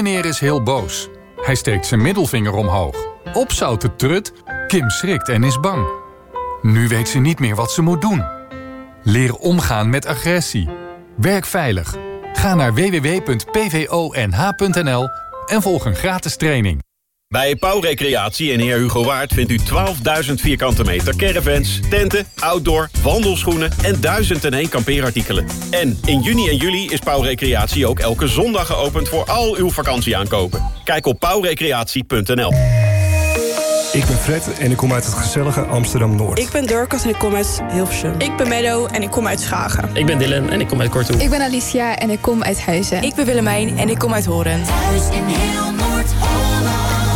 meneer is heel boos. Hij steekt zijn middelvinger omhoog. Opzout de trut, Kim schrikt en is bang. Nu weet ze niet meer wat ze moet doen. Leer omgaan met agressie. Werk veilig. Ga naar www.pvonh.nl en volg een gratis training. Bij Pauw Recreatie en Heer Hugo Waard vindt u 12.000 vierkante meter caravans, tenten, outdoor, wandelschoenen en 1001 kampeerartikelen. En in juni en juli is Pauw Recreatie ook elke zondag geopend voor al uw vakantieaankopen. Kijk op pauwrecreatie.nl. Ik ben Fred en ik kom uit het gezellige Amsterdam-Noord. Ik ben Dorcas en ik kom uit Hilversum. Ik ben Meadow en ik kom uit Schagen. Ik ben Dylan en ik kom uit Korthoek. Ik ben Alicia en ik kom uit Huizen. Ik ben Willemijn en ik kom uit Horen. Thuis in heel Noord-Holland.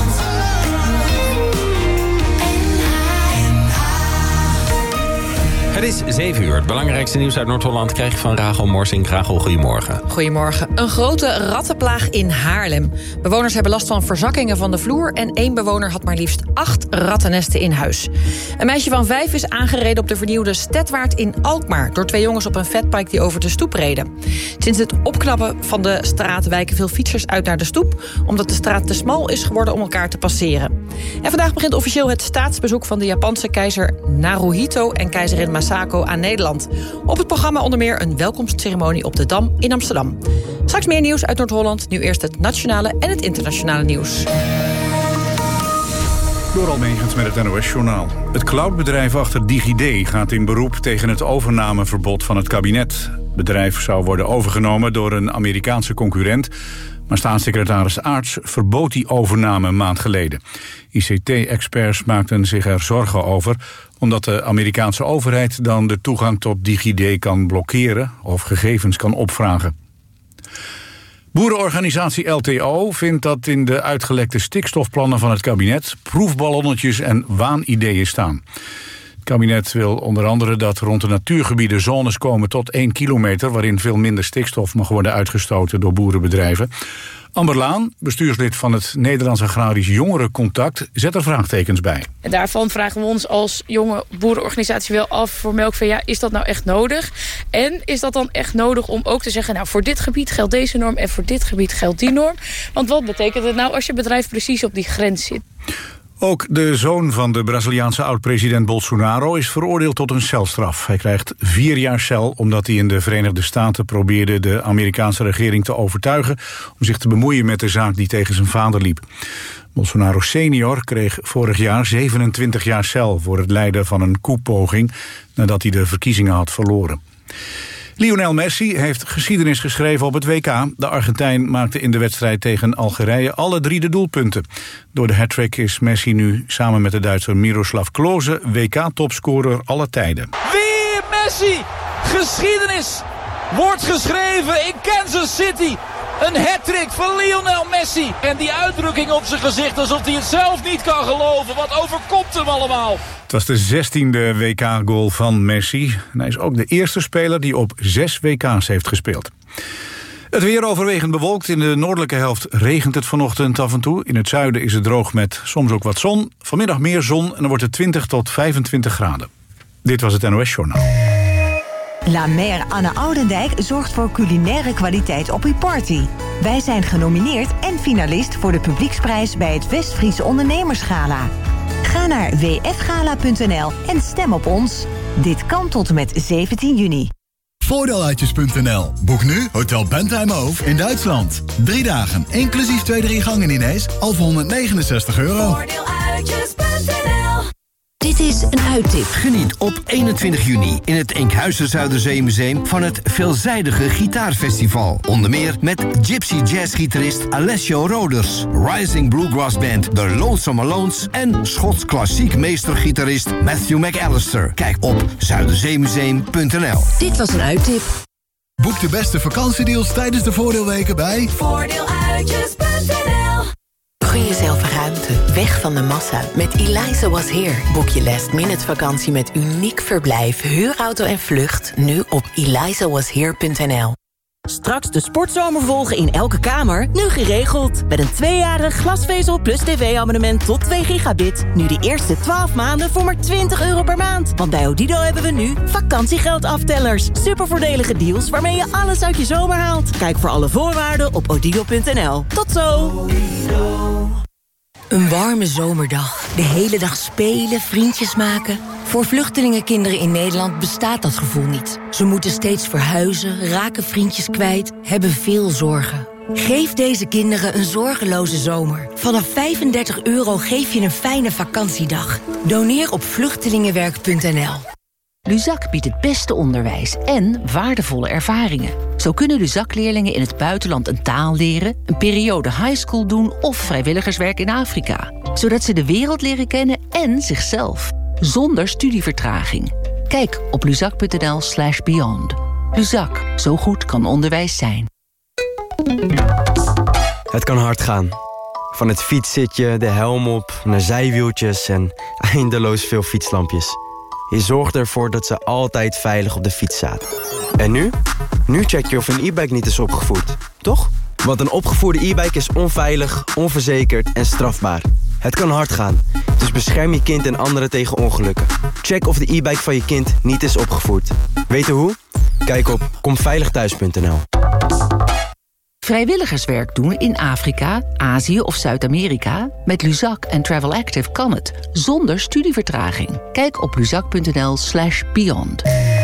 Het is 7 uur. Het belangrijkste nieuws uit Noord-Holland krijg je van Rachel Morsing. Rachel, goedemorgen. Goedemorgen. Een grote rattenplaag in Haarlem. Bewoners hebben last van verzakkingen van de vloer en 1 bewoner had maar liefst 8 rattennesten in huis. Een meisje van 5 is aangereden op de vernieuwde Stedwaard in Alkmaar door 2 jongens op een fatbike die over de stoep reden. Sinds het opknappen van de straat wijken veel fietsers uit naar de stoep, omdat de straat te smal is geworden om elkaar te passeren. En vandaag begint officieel het staatsbezoek van de Japanse keizer Naruhito en keizerin Masako aan Nederland. Op het programma onder meer een welkomstceremonie op de Dam in Amsterdam. Straks meer nieuws uit Noord-Holland. Nu eerst het nationale en het internationale nieuws. Door Almegens met het NOS-journaal. Het cloudbedrijf achter DigiD gaat in beroep tegen het overnameverbod van het kabinet. Het bedrijf zou worden overgenomen door een Amerikaanse concurrent, maar staatssecretaris Aarts verbood die overname een maand geleden. ICT-experts maakten zich er zorgen over, omdat de Amerikaanse overheid dan de toegang tot DigiD kan blokkeren of gegevens kan opvragen. Boerenorganisatie LTO vindt dat in de uitgelekte stikstofplannen van het kabinet proefballonnetjes en waanideeën staan. Het kabinet wil onder andere dat rond de natuurgebieden zones komen tot 1 kilometer... waarin veel minder stikstof mag worden uitgestoten door boerenbedrijven. Amber Laan, bestuurslid van het Nederlands Agrarisch Jongerencontact, zet er vraagtekens bij. En daarvan vragen we ons als jonge boerenorganisatie wel af voor Melkvee, ja, is dat nou echt nodig? En is dat dan echt nodig om ook te zeggen, nou, voor dit gebied geldt deze norm en voor dit gebied geldt die norm? Want wat betekent het nou als je bedrijf precies op die grens zit? Ook de zoon van de Braziliaanse oud-president Bolsonaro is veroordeeld tot een celstraf. Hij krijgt 4 jaar cel omdat hij in de Verenigde Staten probeerde de Amerikaanse regering te overtuigen om zich te bemoeien met de zaak die tegen zijn vader liep. Bolsonaro senior kreeg vorig jaar 27 jaar cel voor het leiden van een koepoging nadat hij de verkiezingen had verloren. Lionel Messi heeft geschiedenis geschreven op het WK. De Argentijn maakte in de wedstrijd tegen Algerije alle 3 de doelpunten. Door de hattrick is Messi nu samen met de Duitser Miroslav Klose WK-topscorer alle tijden. Weer Messi! Geschiedenis wordt geschreven in Kansas City. Een hattrick van Lionel Messi. En die uitdrukking op zijn gezicht alsof hij het zelf niet kan geloven. Wat overkomt hem allemaal? Het was de 16e WK-goal van Messi. En hij is ook de eerste speler die op 6 WK's heeft gespeeld. Het weer overwegend bewolkt. In de noordelijke helft regent het vanochtend af en toe. In het zuiden is het droog met soms ook wat zon. Vanmiddag meer zon en dan wordt het 20 tot 25 graden. Dit was het NOS Journaal. La Mer Anne Oudendijk zorgt voor culinaire kwaliteit op uw party. Wij zijn genomineerd en finalist voor de publieksprijs bij het Westfriese Ondernemersgala. Ga naar wfgala.nl en stem op ons. Dit kan tot en met 17 juni. Voordeeluitjes.nl. Boek nu Hotel Bentheimhof in Duitsland. 3 dagen, inclusief 2-3 gangen diners, al voor €169. Voordeeluitjes.nl. Dit is een uittip. Geniet op 21 juni in het Enkhuizen Zuiderzeemuseum van het veelzijdige gitaarfestival. Onder meer met gypsy jazzgitarist Alessio Roders, Rising Bluegrass Band The Lonesome Alones en Schots klassiek meestergitarist Matthew McAllister. Kijk op zuiderzeemuseum.nl. Dit was een uittip. Boek de beste vakantiedeals tijdens de voordeelweken bij Voordeeluitjes.nl. Gun jezelf ruimte, weg van de massa. Met Eliza Was Here boek je last-minute vakantie met uniek verblijf, huurauto en vlucht nu op elizawashere.nl. Straks de sportzomer volgen in elke kamer, nu geregeld. Met een 2-jarig glasvezel plus tv-abonnement tot 2 gigabit. Nu de eerste 12 maanden voor maar €20 per maand. Want bij Odido hebben we nu vakantiegeldaftellers. Supervoordelige deals waarmee je alles uit je zomer haalt. Kijk voor alle voorwaarden op odido.nl. Tot zo! Een warme zomerdag. De hele dag spelen, vriendjes maken. Voor vluchtelingenkinderen in Nederland bestaat dat gevoel niet. Ze moeten steeds verhuizen, raken vriendjes kwijt, hebben veel zorgen. Geef deze kinderen een zorgeloze zomer. Vanaf €35 geef je een fijne vakantiedag. Doneer op vluchtelingenwerk.nl. Luzak biedt het beste onderwijs en waardevolle ervaringen. Zo kunnen Luzak-leerlingen in het buitenland een taal leren, een periode highschool doen of vrijwilligerswerk in Afrika. Zodat ze de wereld leren kennen en zichzelf. Zonder studievertraging. Kijk op luzak.nl/beyond. Luzak, zo goed kan onderwijs zijn. Het kan hard gaan. Van het fietszitje, de helm op, naar zijwieltjes en eindeloos veel fietslampjes. Je zorgt ervoor dat ze altijd veilig op de fiets zaten. En nu? Nu check je of een e-bike niet is opgevoerd, toch? Want een opgevoerde e-bike is onveilig, onverzekerd en strafbaar. Het kan hard gaan, dus bescherm je kind en anderen tegen ongelukken. Check of de e-bike van je kind niet is opgevoerd. Weten hoe? Kijk op komveiligthuis.nl. Vrijwilligerswerk doen in Afrika, Azië of Zuid-Amerika? Met Luzak en Travel Active kan het, zonder studievertraging. Kijk op luzak.nl/beyond.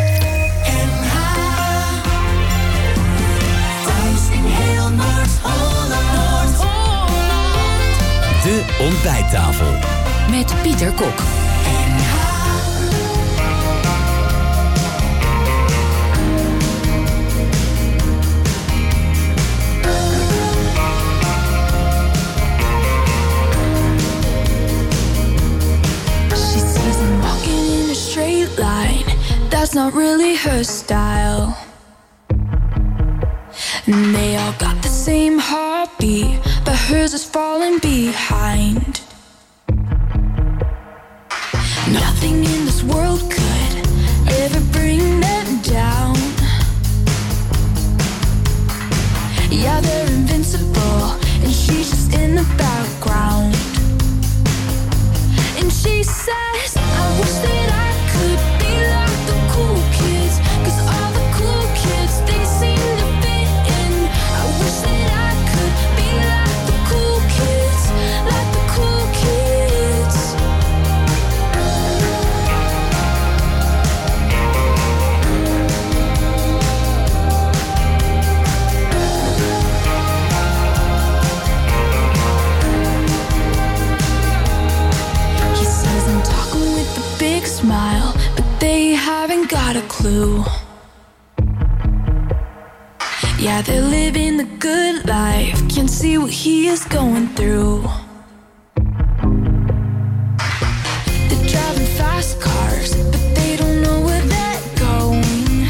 De ontbijttafel. Met Pieter Kok. That's not really her style. And they all got the same heartbeat, but hers is falling behind. Nothing in this world could ever bring them down. Yeah, they're invincible, and she's just in the background. And she says, I wish that I could be like the cool kids, 'cause all the cool kids, they seem to fit in. I wish that I could be like the cool kids, like the cool kids. He sees them talking with a big smile, but they haven't got a clue. Yeah, they're living the good life, can't see what he is going through. They're driving fast cars, but they don't know where they're going.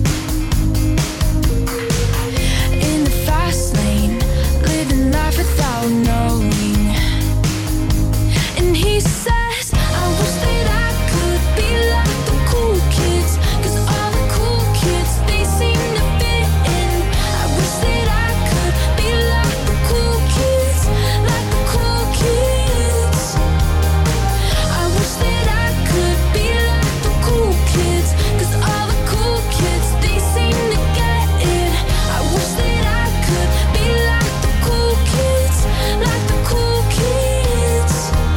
In the fast lane, living life without knowing. And he says, I wish that I could be like the cool kids, 'cause all the cool kids, they seem to fit in. I wish that I could be like the cool kids, like the cool kids. I wish that I could be like the cool kids, 'cause all the cool kids, they seem to get it. I wish that I could be like the cool kids, like the cool kids.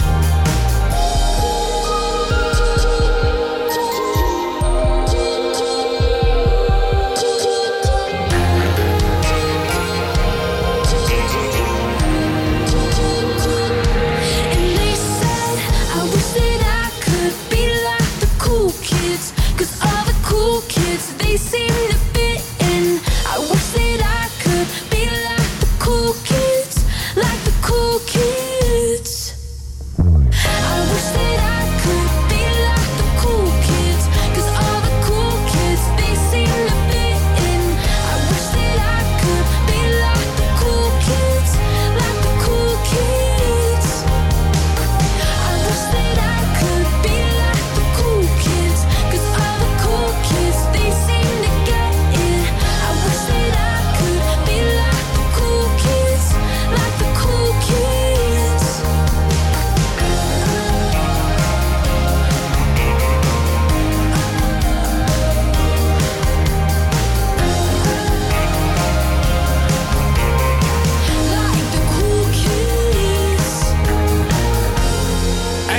And they said, I wish that I could be like the cool kids, 'cause all the cool kids, they seem to fit in. I wish that I could be like the cool kids, like the cool kids. I wish that I could be like the cool kids, 'cause all the cool kids, they seem to fit in. I wish that I could be like the cool kids, like the cool kids. I wish that I could be like the cool kids, 'cause all the cool kids, they seem to get it. I wish that I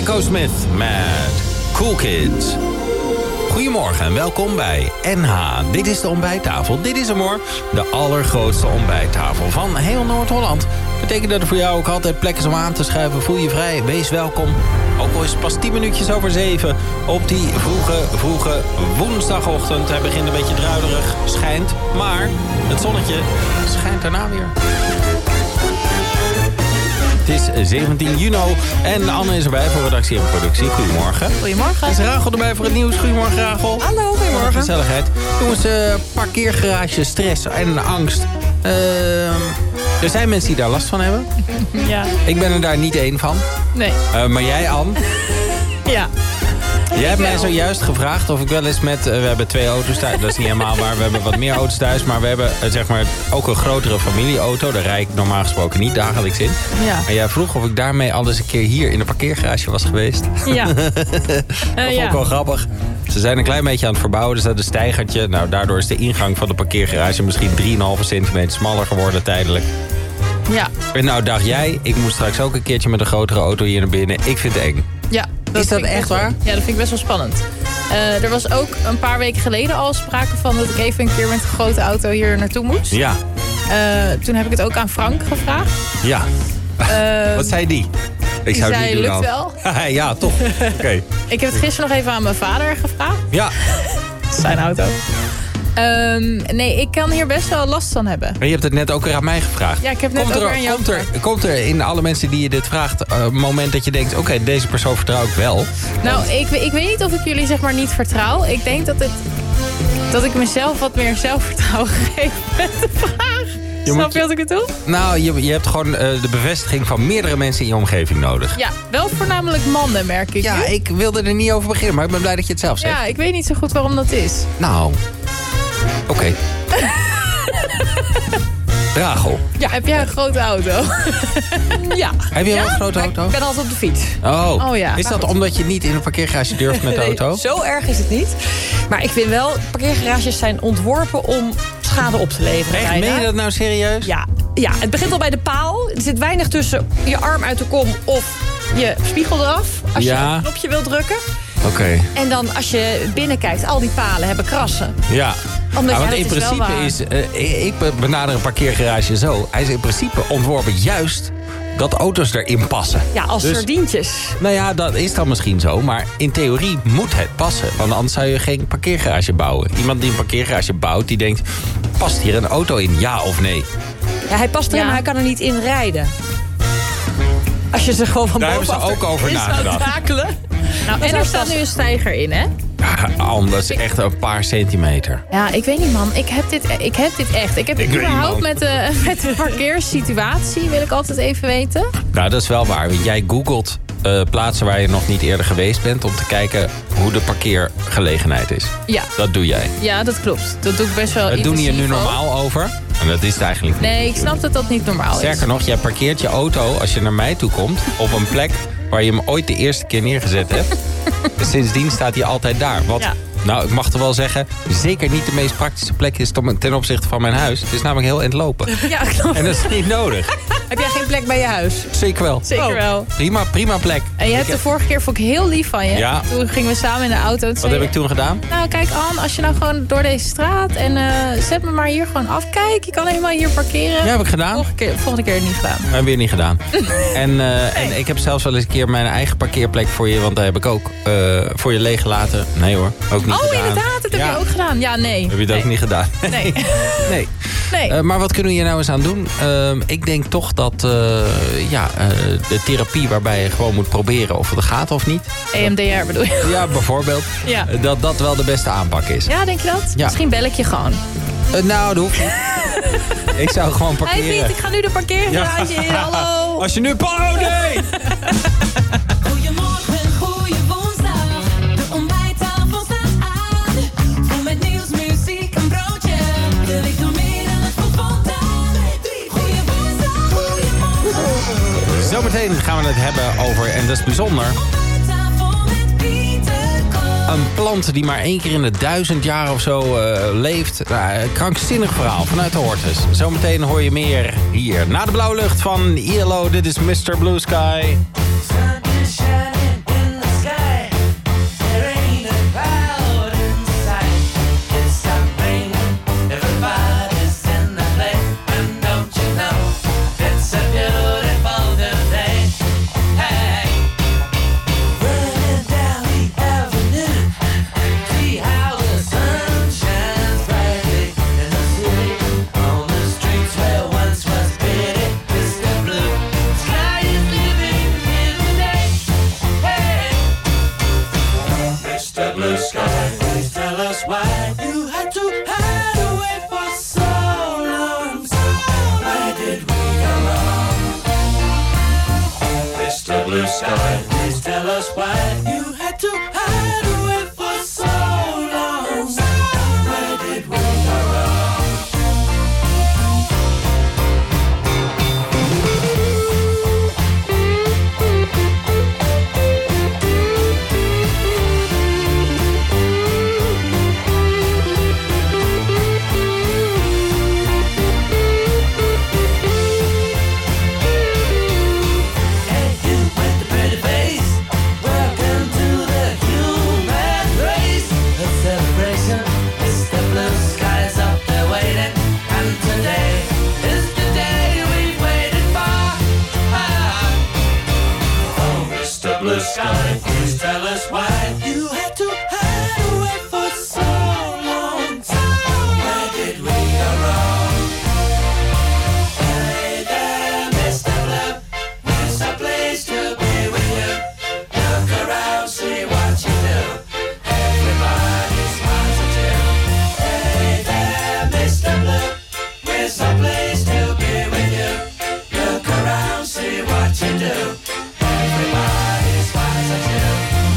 Echo Smith met Cool Kids. Goedemorgen en welkom bij NH. Dit is de ontbijttafel. Dit is hem hoor. De allergrootste ontbijttafel van heel Noord-Holland. Betekent dat er voor jou ook altijd plek is om aan te schuiven. Voel je vrij, wees welkom. Ook al is het pas 10 minuutjes over 7 op die vroege woensdagochtend. Hij begint een beetje druilerig, schijnt. Maar het zonnetje schijnt daarna weer. Het is 17 juni en Anne is erbij voor redactie en productie. Goedemorgen. Goedemorgen. Is Rachel erbij voor het nieuws? Goedemorgen, Rachel. Hallo, goedemorgen. Gezelligheid. Jongens, parkeergarage, stress en angst. Er zijn mensen die daar last van hebben. Ja. Ik ben er daar niet één van. Nee. Maar jij, Anne? Ja. Jij hebt mij zojuist gevraagd of ik wel eens met... we hebben 2 auto's thuis, dat is niet helemaal waar. We hebben wat meer auto's thuis, maar we hebben zeg maar ook een grotere familieauto. Daar rijd ik normaal gesproken niet dagelijks in. Ja. En jij vroeg of ik daarmee al eens een keer hier in de parkeergarage was geweest. Ja. Dat vond ik wel grappig. Ze zijn een klein beetje aan het verbouwen, dus dat is een steigertje. Nou, daardoor is de ingang van de parkeergarage misschien 3,5 centimeter smaller geworden tijdelijk. Ja. En nou dacht jij, ik moet straks ook een keertje met een grotere auto hier naar binnen. Ik vind het eng. Ja. Is dat echt waar? Ja, dat vind ik best wel spannend. Er was ook een paar weken geleden al sprake van dat ik even een keer met een grote auto hier naartoe moest. Ja. Toen heb ik het ook aan Frank gevraagd. Ja. Wat zei die? Ik zou het niet doen lukt dan. wel. Ja, toch. Oké. Ik heb het gisteren nog even aan mijn vader gevraagd. Ja. Zijn auto. Nee, ik kan hier best wel last van hebben. Maar je hebt het net ook weer aan mij gevraagd. Ja, ik heb net ook aan jou gevraagd. Komt er in alle mensen die je dit vraagt... een moment dat je denkt... oké, deze persoon vertrouw ik wel? Nou, ik weet niet of ik jullie zeg maar niet vertrouw. Ik denk dat ik mezelf wat meer zelfvertrouwen geef met de vraag. Snap je wat ik het doe? Nou, je hebt gewoon de bevestiging van meerdere mensen in je omgeving nodig. Ja, wel voornamelijk mannen, merk ik. Ja, nu. ik wilde er niet over beginnen, maar ik ben blij dat je het zelf zegt. Ja, ik weet niet zo goed waarom dat is. Nou, oké. Rachel. Ja, heb jij een grote auto? Ja. Heb je wel een grote auto? Ik ben altijd op de fiets. Oh ja. Is dat omdat je niet in een parkeergarage durft met de auto? Nee, zo erg is het niet. Maar ik vind wel, parkeergarages zijn ontworpen om schade op te leveren. Echt? Meen je dat nou serieus? Ja, het begint al bij de paal. Er zit weinig tussen je arm uit de kom of je spiegel eraf. Als je een knopje wilt drukken. Oké. En dan als je binnenkijkt, al die palen hebben krassen. Ja. Want in principe is... ik benader een parkeergarage zo. Hij is in principe ontworpen juist dat auto's erin passen. Ja, als sardientjes. Nou ja, dat is dan misschien zo. Maar in theorie moet het passen. Want anders zou je geen parkeergarage bouwen. Iemand die een parkeergarage bouwt, die denkt... past hier een auto in, ja of nee? Ja, hij past erin, maar hij kan er niet in rijden. Als je ze gewoon van bovenaf... Daar hebben ze ook over nagedacht. Nou, en er staat nu een steiger in, hè? Ja, anders echt een paar centimeter. Ja, ik weet niet, man. Ik heb dit echt. Ik heb het überhaupt met de parkeersituatie, wil ik altijd even weten. Nou, dat is wel waar. Want jij googelt plaatsen waar je nog niet eerder geweest bent... om te kijken hoe de parkeergelegenheid is. Ja. Dat doe jij. Ja, dat klopt. Dat doe ik best wel Dat doen je nu normaal over? En dat is het eigenlijk niet. Nee, ik snap dat dat niet normaal is. Sterker nog, jij parkeert je auto als je naar mij toe komt... op een plek waar je hem ooit de eerste keer neergezet hebt. Sindsdien staat hij altijd daar. Wat, nou, ik mag er wel zeggen... zeker niet de meest praktische plek is ten opzichte van mijn huis. Het is namelijk heel entlopen. Ja, klopt. En dat is niet nodig. Heb jij geen plek bij je huis? Zeker wel. Zeker wel. Prima plek. En je hebt de vorige keer, vond ik heel lief van je. Ja. Toen gingen we samen in de auto. Wat heb ik toen gedaan? Nou, kijk Anne, als je nou gewoon door deze straat... en zet me maar hier gewoon af. Kijk, je kan helemaal hier parkeren. Ja, heb ik gedaan. Volgende keer niet gedaan. Maar weer niet gedaan. En ik heb zelfs wel eens een keer mijn eigen parkeerplek voor je... want daar heb ik ook voor je leeggelaten. Nee hoor, ook niet gedaan. Oh, inderdaad, dat heb je ook gedaan. Ja, nee. Heb je het ook niet gedaan? Nee. Nee. Maar wat kunnen we hier nou eens aan doen? Ik denk toch dat de therapie waarbij je gewoon moet proberen of het gaat of niet. EMDR bedoel je? Ja, bijvoorbeeld. Ja. Dat wel de beste aanpak is. Ja, denk je dat? Ja. Misschien bel ik je gewoon. Nou, dat hoeft niet. Ik zou gewoon parkeren. Hey Piet, ik ga nu de parkeergarage in. Hallo. Als je nu... Oh, nee! Goedemorgen, goeie woensdag. De ontbijttafel staat aan. Kom met nieuws, muziek en broodje. De week door midden, het voelt spontaan. Goeie woensdag, goeiemorgen. Zometeen gaan we het hebben over, en dat is bijzonder... een plant die maar 1 keer in de 1000 jaar of zo leeft. Nou, krankzinnig verhaal vanuit de Hortus. Zometeen hoor je meer hier. Na de blauwe lucht van ILO, dit is Mr. Blue Sky. Sun is shining in blue sky, please tell us why you had to hide away for so long. Where did we go wrong? Blue sky, please tell us why you had to hide away for so long. Where did we go wrong? Hey there, Mr. Blue, here's a place to be with you. Look around, see what you do. Everybody smiles at you. Hey there, Mr. Blue, here's a place to be with you. Look around, see what you do. Everybody smiles at you.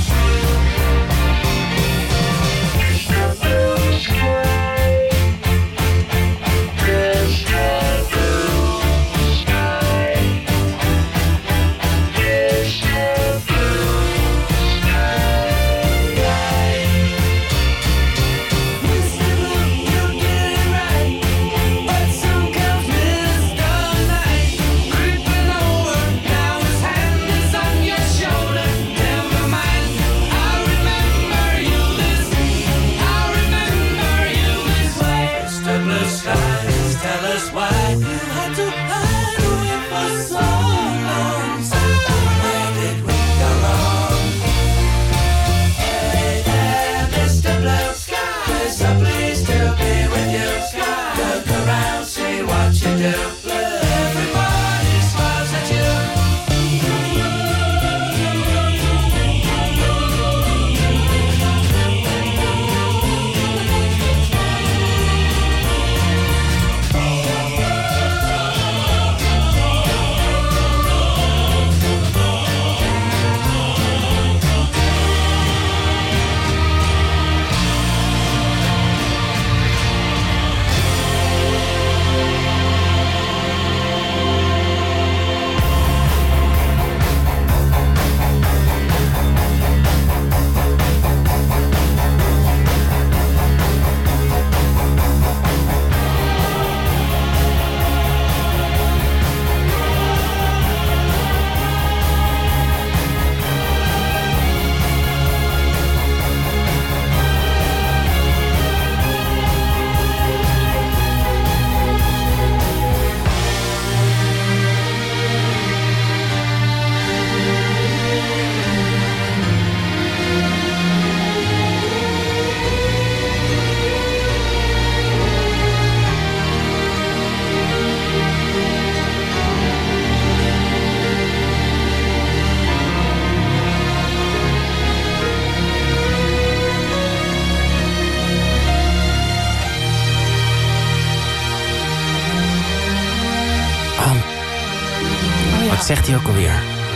Wat zegt hij ook alweer?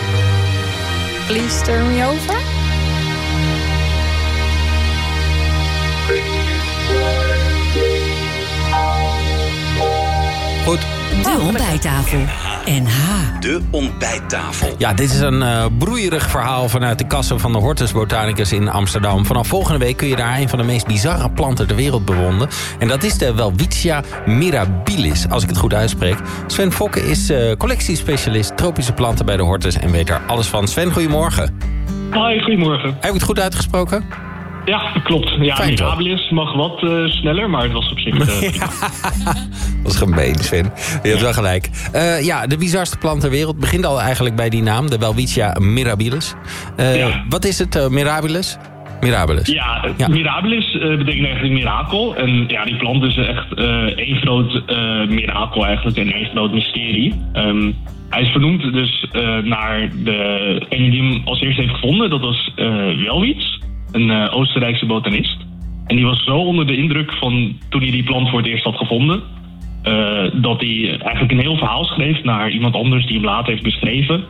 Please turn me over. Goed. De ontbijttafel. NH. De ontbijttafel. Ja, dit is een broeierig verhaal vanuit de kassen van de Hortus Botanicus in Amsterdam. Vanaf volgende week kun je daar een van de meest bizarre planten ter wereld bewonderen. En dat is de Welwitschia mirabilis, als ik het goed uitspreek. Sven Fokke is collectiespecialist tropische planten bij de Hortus en weet er alles van. Sven, goedemorgen. Hoi, goedemorgen. Heb ik het goed uitgesproken? Ja, dat klopt. Ja, Fijn, mirabilis mag wat sneller, maar het was op zich prima. Dat is gemeen, Sven. Je hebt wel gelijk. Ja, de bizarste plant ter wereld begint al eigenlijk bij die naam, de Welwitschia mirabilis. Wat is het, mirabilis? Mirabilis. Ja, mirabilis betekent eigenlijk mirakel. En ja, die plant is echt één groot mirakel eigenlijk en één groot mysterie. Hij is vernoemd dus naar degene die hem als eerste heeft gevonden. Dat was Welwitsch, een Oostenrijkse botanist. En die was zo onder de indruk van toen hij die plant voor het eerst had gevonden, dat hij eigenlijk een heel verhaal schreef naar iemand anders die hem later heeft beschreven.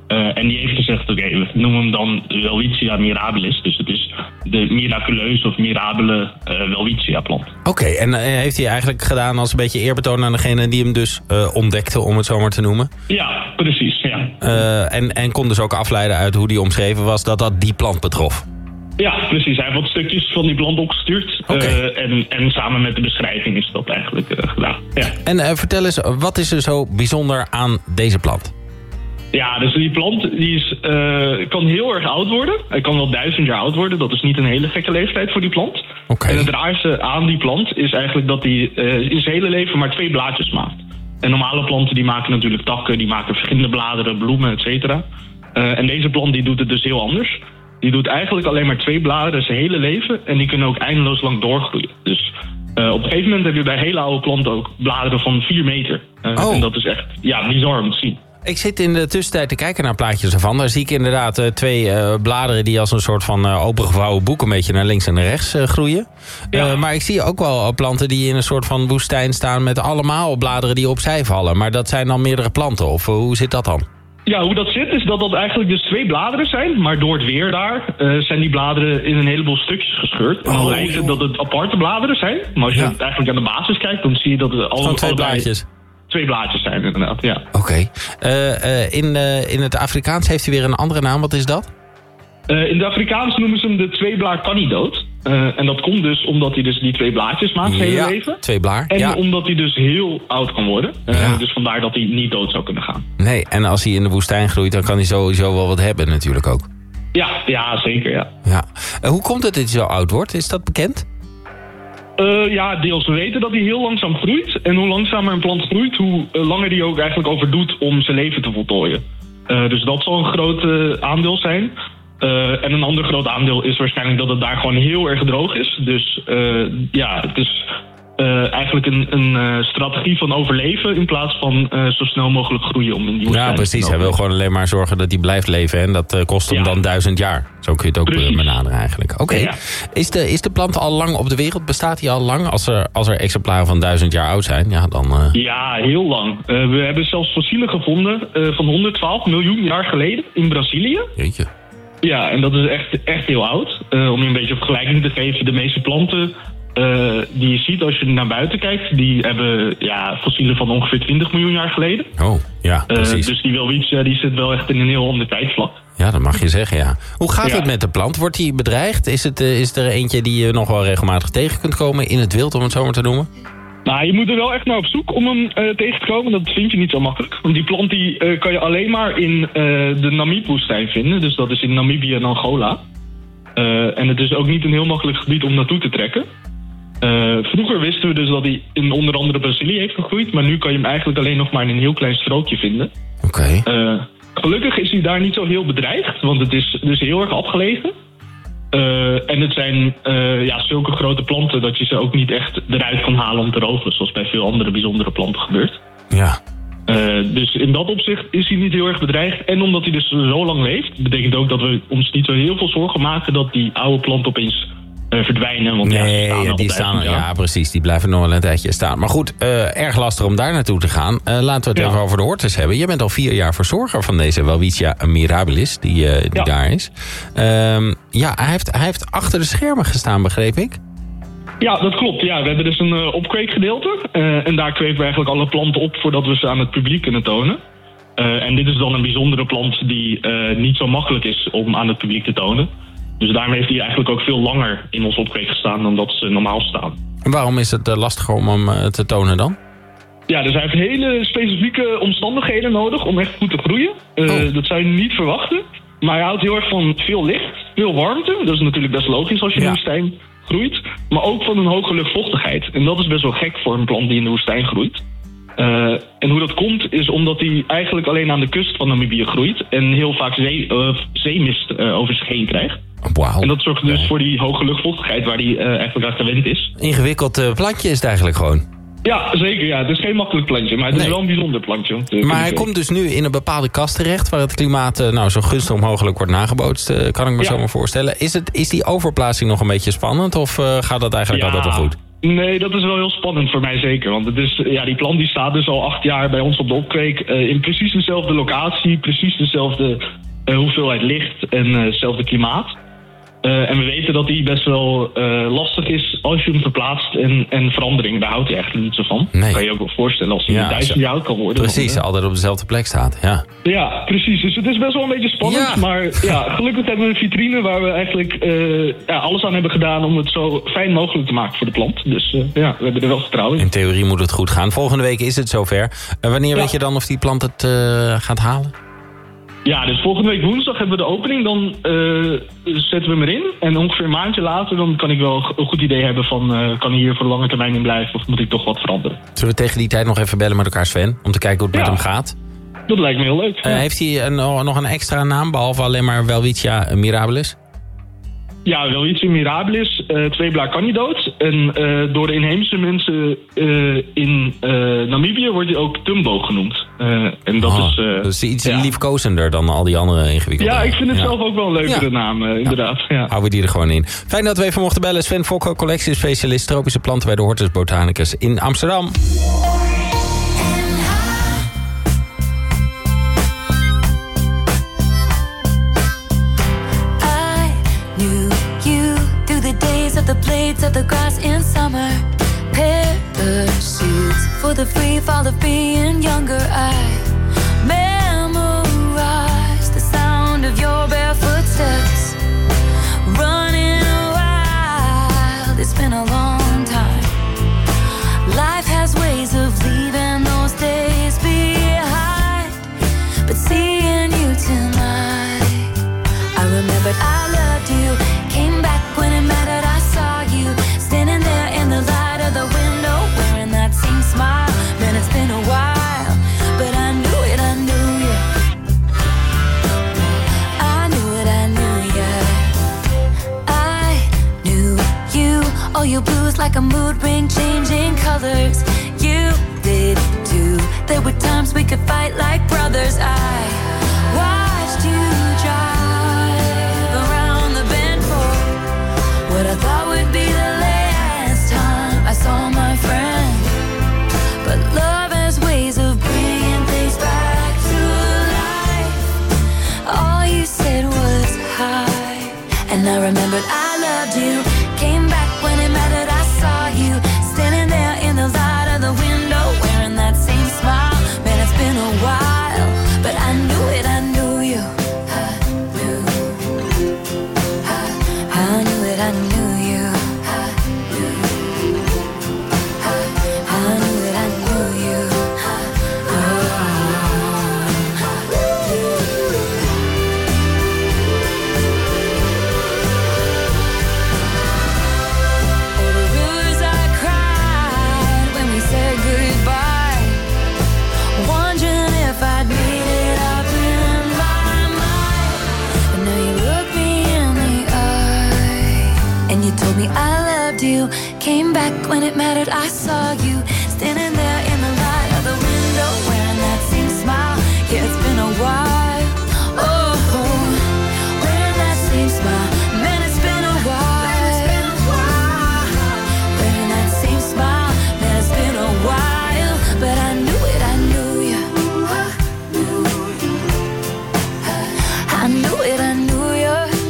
En die heeft gezegd, oké, we noemen hem dan Welwitschia mirabilis. Dus het is de miraculeuze of mirabele Welwitschia-plant. Oké, en heeft hij eigenlijk gedaan als een beetje eerbetoon aan degene die hem dus ontdekte, om het zo maar te noemen? Ja, precies, ja. En kon dus ook afleiden uit hoe die omschreven was dat die plant betrof? Ja, precies. Hij heeft wat stukjes van die plant opgestuurd. En samen met de beschrijving is dat eigenlijk gedaan. Ja. En vertel eens, wat is er zo bijzonder aan deze plant? Ja, dus die plant kan heel erg oud worden. Hij kan wel 1000 jaar oud worden. Dat is niet een hele gekke leeftijd voor die plant. En het raarste aan die plant is eigenlijk dat hij in zijn hele leven maar 2 blaadjes maakt. En normale planten die maken natuurlijk takken, die maken verschillende bladeren, bloemen, et cetera. En deze plant die doet het dus heel anders. Die doet eigenlijk alleen maar 2 bladeren zijn hele leven. En die kunnen ook eindeloos lang doorgroeien. Dus op een gegeven moment heb je bij hele oude planten ook bladeren van 4 meter. En dat is echt bizar om te zien. Ik zit in de tussentijd te kijken naar plaatjes ervan. Daar zie ik inderdaad 2 bladeren die als een soort van opengevouwen boek een beetje naar links en naar rechts groeien. Ja. Maar ik zie ook wel planten die in een soort van woestijn staan met allemaal bladeren die opzij vallen. Maar dat zijn dan meerdere planten, of hoe zit dat dan? Ja, hoe dat zit is dat dat eigenlijk dus 2 bladeren zijn. Maar door het weer daar zijn die bladeren in een heleboel stukjes gescheurd. En dan lijkt het dat het aparte bladeren zijn. Maar als je eigenlijk aan de basis kijkt, dan zie je dat het allemaal 2 blaadjes. 2 blaadjes zijn inderdaad, ja. Oké. In het Afrikaans heeft hij weer een andere naam. Wat is dat? In het Afrikaans noemen ze hem de 2-blaar kannidood. En dat komt dus omdat hij dus die 2 blaadjes maakt zijn hele leven. 2 blaar. En omdat hij dus heel oud kan worden. Dus vandaar dat hij niet dood zou kunnen gaan. Nee, en als hij in de woestijn groeit, dan kan hij sowieso wel wat hebben natuurlijk ook. Ja, zeker, ja. Hoe komt het dat hij zo oud wordt? Is dat bekend? Deels. We weten dat hij heel langzaam groeit. En hoe langzamer een plant groeit, hoe langer hij ook eigenlijk over doet om zijn leven te voltooien. Dus dat zal een groot aandeel zijn. En een ander groot aandeel is waarschijnlijk dat het daar gewoon heel erg droog is. Dus het is eigenlijk een strategie van overleven in plaats van zo snel mogelijk groeien om in die woestijn. Ja, precies. Hij wil gewoon alleen maar zorgen dat hij blijft leven. En dat kost hem dan 1000 jaar. Zo kun je het ook benaderen eigenlijk. Oké. Ja. Is de plant al lang op de wereld? Bestaat hij al lang? Als er exemplaren van 1000 jaar oud zijn, dan... Ja, heel lang. We hebben zelfs fossielen gevonden van 112 miljoen jaar geleden in Brazilië. Jeetje. Ja, en dat is echt heel oud. Om je een beetje vergelijking te geven, de meeste planten die je ziet als je naar buiten kijkt, die hebben fossielen van ongeveer 20 miljoen jaar geleden. Oh, ja, precies. Dus die Welwitschia die zit wel echt in een heel ander tijdvlak. Ja, dat mag je zeggen, ja. Hoe gaat het met de plant? Wordt die bedreigd? Is er eentje die je nog wel regelmatig tegen kunt komen in het wild, om het zo maar te noemen? Nou, je moet er wel echt naar op zoek om hem tegen te komen. Dat vind je niet zo makkelijk. Want die plant die kan je alleen maar in de Namib-woestijn vinden. Dus dat is in Namibië en Angola. En het is ook niet een heel makkelijk gebied om naartoe te trekken. Vroeger wisten we dus dat hij in onder andere Brazilië heeft gegroeid. Maar nu kan je hem eigenlijk alleen nog maar in een heel klein strookje vinden. Oké. Gelukkig is hij daar niet zo heel bedreigd. Want het is dus heel erg afgelegen. En het zijn zulke grote planten dat je ze ook niet echt eruit kan halen om te roven. Zoals bij veel andere bijzondere planten gebeurt. Ja. Dus in dat opzicht is hij niet heel erg bedreigd. En omdat hij dus zo lang leeft, betekent ook dat we ons niet zo heel veel zorgen maken dat die oude planten opeens verdwijnen. Want die staan ja, precies. Die blijven nog wel een tijdje staan. Maar goed, erg lastig om daar naartoe te gaan. Laten we het even over de hortus hebben. Je bent al 4 jaar verzorger van deze Welwitschia mirabilis, die daar is. Hij heeft achter de schermen gestaan, begreep ik. Ja, dat klopt. Ja, we hebben dus een opkweekgedeelte. En daar kweken we eigenlijk alle planten op voordat we ze aan het publiek kunnen tonen. En dit is dan een bijzondere plant die niet zo makkelijk is om aan het publiek te tonen. Dus daarom heeft hij eigenlijk ook veel langer in ons opkweek gestaan dan dat ze normaal staan. En waarom is het lastiger om hem te tonen dan? Ja, dus hij heeft hele specifieke omstandigheden nodig om echt goed te groeien. Dat zou je niet verwachten. Maar hij houdt heel erg van veel licht, veel warmte. Dat is natuurlijk best logisch als je in de woestijn groeit. Maar ook van een hoge luchtvochtigheid. En dat is best wel gek voor een plant die in de woestijn groeit. En hoe dat komt is omdat hij eigenlijk alleen aan de kust van Namibië groeit. En heel vaak zeemist over zich heen krijgt. Wow. En dat zorgt dus voor die hoge luchtvochtigheid waar hij eigenlijk aan gewend is. Ingewikkeld plantje is het eigenlijk gewoon. Ja, zeker. Ja. Het is geen makkelijk plantje, maar het is wel een bijzonder plantje. Maar hij komt dus nu in een bepaalde kast terecht waar het klimaat zo gunstig mogelijk wordt nagebootst. Kan ik me zo maar voorstellen. Is die overplaatsing nog een beetje spannend of gaat dat eigenlijk altijd wel goed? Nee, dat is wel heel spannend voor mij zeker. Want het is, die plant die staat dus al 8 jaar bij ons op de opkweek. In precies dezelfde locatie, precies dezelfde hoeveelheid licht en hetzelfde klimaat. En we weten dat die best wel lastig is als je hem verplaatst en verandering. Daar houdt hij eigenlijk niet zo van. Nee. Kan je ook wel voorstellen als hij 1000 jaar oud kan worden. Precies, altijd op dezelfde plek staat. Ja. Ja, precies. Dus het is best wel een beetje spannend. Ja. Maar gelukkig hebben we een vitrine waar we eigenlijk alles aan hebben gedaan om het zo fijn mogelijk te maken voor de plant. Dus we hebben er wel vertrouwen in. In theorie moet het goed gaan. Volgende week is het zover. Wanneer weet je dan of die plant het gaat halen? Ja, dus volgende week woensdag hebben we de opening. Dan zetten we hem erin. En ongeveer een maandje later dan kan ik wel een goed idee hebben van... kan hij hier voor de lange termijn in blijven of moet ik toch wat veranderen? Zullen we tegen die tijd nog even bellen met elkaar, Sven? Om te kijken hoe het met hem gaat? Dat lijkt me heel leuk. Heeft hij nog een extra naam, behalve alleen maar Welwitschia mirabilis? Ja, Welwitschia mirabilis, tweeblaar kandidoot. En door de inheemse mensen in Namibië wordt hij ook Tumbo genoemd. En dat is iets liefkozender dan al die andere ingewikkelde. Ja, ik vind het zelf ook wel een leukere naam, inderdaad. Ja. Houden we die er gewoon in. Fijn dat we even mochten bellen. Sven Fokker, collectiespecialist tropische planten bij de Hortus Botanicus in Amsterdam. Of the blades of the grass in summer, parachutes for the free fall of being younger. I memorize the sound of your bare footsteps, running wild. It's been a long time. Life has ways of leaving those days behind, but seeing you tonight, I remembered I loved you. Came back when it mattered. Standing there in the light of the window, wearing that same smile. Man, it's been a while, but I knew it, I knew you. I knew it, I knew you. I knew you. Oh, your blues like a mood ring, changing colors. You did too. There were times we could fight like brothers. I watched you drive around the bend for what I thought would be the I saw my friend, but love has ways of bringing things back to life. All you said was hi, and I remembered I loved you. Came back when it mattered. I saw you standing there in the light of the window, wearing that same smile. Man, it's been a while, but I knew it, I knew you. I knew it, I knew you. Told me I loved you. Came back when it mattered. I saw you standing there in the light of the window, wearing that same smile. Yeah, it's been a while. Oh, wearing that same smile. Man, it's been a while. Wearing that same smile. Man, it's been a while. But I knew it, I knew you. I knew it, I knew you.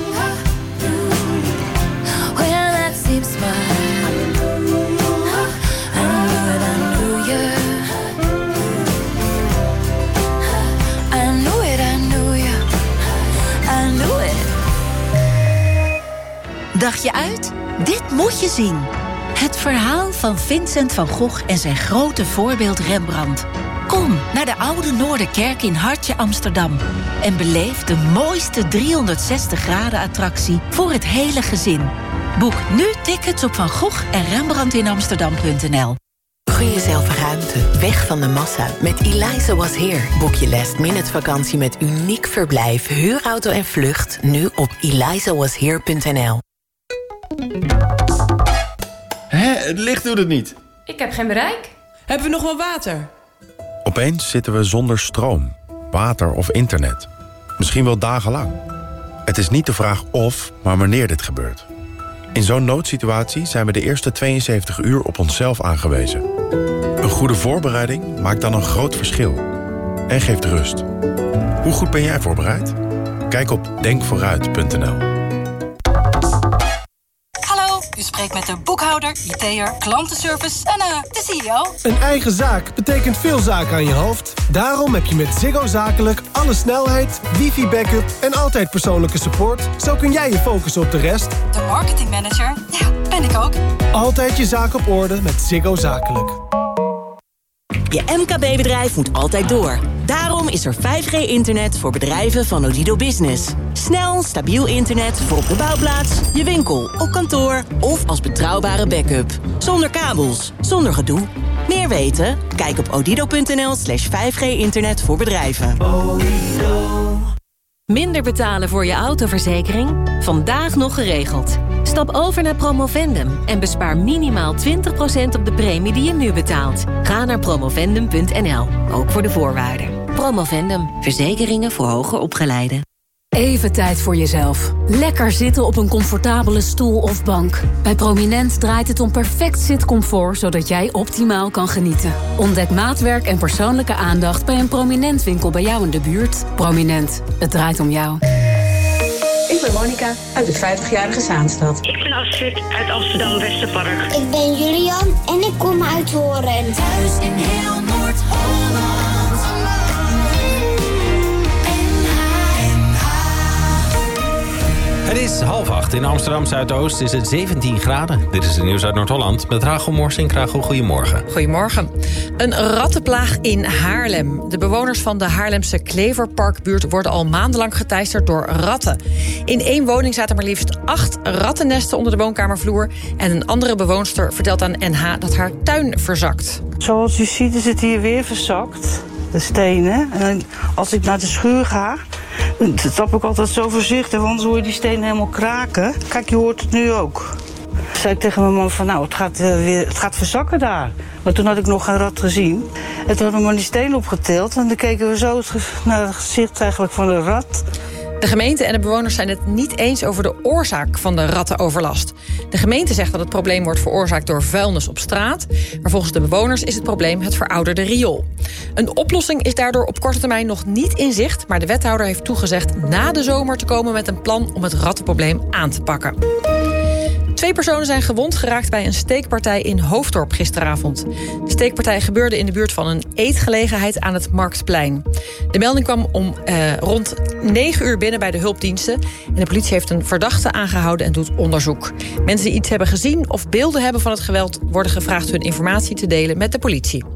Dacht je uit? Dit moet je zien. Het verhaal van Vincent van Gogh en zijn grote voorbeeld Rembrandt. Kom naar de Oude Noorderkerk in Hartje Amsterdam en beleef de mooiste 360 graden attractie voor het hele gezin. Boek nu tickets op Van Gogh en Rembrandtinamsterdam.nl. Gun jezelf ruimte, weg van de massa. Met Eliza Was Here boek je last-minute vakantie met uniek verblijf, huurauto en vlucht. Nu op elizawashere.nl. Het licht doet het niet. Ik heb geen bereik. Hebben we nog wel water? Opeens zitten we zonder stroom, water of internet. Misschien wel dagenlang. Het is niet de vraag of, maar wanneer dit gebeurt. In zo'n noodsituatie zijn we de eerste 72 uur op onszelf aangewezen. Een goede voorbereiding maakt dan een groot verschil. En geeft rust. Hoe goed ben jij voorbereid? Kijk op denkvooruit.nl. Hallo, u spreekt met de boekhouder, IT'er, klantenservice en de CEO. Een eigen zaak betekent veel zaken aan je hoofd. Daarom heb je met Ziggo Zakelijk alle snelheid, wifi-backup en altijd persoonlijke support. Zo kun jij je focussen op de rest. De marketingmanager, ja, ben ik ook. Altijd je zaak op orde met Ziggo Zakelijk. Je MKB-bedrijf moet altijd door. Daarom is er 5G-internet voor bedrijven van Odido Business. Snel, stabiel internet voor op de bouwplaats, je winkel, op kantoor of als betrouwbare backup. Zonder kabels, zonder gedoe. Meer weten? Kijk op odido.nl/5G-internet voor bedrijven. Minder betalen voor je autoverzekering? Vandaag nog geregeld. Stap over naar Promovendum en bespaar minimaal 20% op de premie die je nu betaalt. Ga naar promovendum.nl, ook voor de voorwaarden. Promovendum, verzekeringen voor hoger opgeleiden. Even tijd voor jezelf. Lekker zitten op een comfortabele stoel of bank. Bij Prominent draait het om perfect zitcomfort, zodat jij optimaal kan genieten. Ontdek maatwerk en persoonlijke aandacht bij een Prominent winkel bij jou in de buurt. Prominent, het draait om jou. Ik ben Monica uit het 50-jarige Zaanstad. Ik ben Astrid uit Amsterdam-Westerpark. Ik ben Julian en ik kom uit Horen. Thuis in heel Noord-Holland. Het is 7:30. In Amsterdam Zuidoost is het 17 graden. Dit is het nieuws uit Noord-Holland met Rachel Morsink. Rachel, goedemorgen. Goedemorgen. Een rattenplaag in Haarlem. De bewoners van de Haarlemse Kleverparkbuurt worden al maandenlang geteisterd door ratten. In 1 woning zaten maar liefst 8 rattennesten onder de woonkamervloer. En een andere bewoonster vertelt aan NH dat haar tuin verzakt. Zoals u ziet is het hier weer verzakt, de stenen. En als ik naar de schuur ga, dan stap ik altijd zo voorzichtig, want anders hoor je die stenen helemaal kraken. Kijk, je hoort het nu ook. Toen zei ik tegen mijn man van, nou, het gaat verzakken daar. Maar toen had ik nog geen rat gezien. En toen hadden we die steen opgeteld en dan keken we zo naar het gezicht eigenlijk van de rat. De gemeente en de bewoners zijn het niet eens over de oorzaak van de rattenoverlast. De gemeente zegt dat het probleem wordt veroorzaakt door vuilnis op straat. Maar volgens de bewoners is het probleem het verouderde riool. Een oplossing is daardoor op korte termijn nog niet in zicht. Maar de wethouder heeft toegezegd na de zomer te komen met een plan om het rattenprobleem aan te pakken. 2 personen zijn gewond geraakt bij een steekpartij in Hoofddorp gisteravond. De steekpartij gebeurde in de buurt van een eetgelegenheid aan het Marktplein. De melding kwam om rond 9 uur binnen bij de hulpdiensten. En de politie heeft een verdachte aangehouden en doet onderzoek. Mensen die iets hebben gezien of beelden hebben van het geweld worden gevraagd hun informatie te delen met de politie.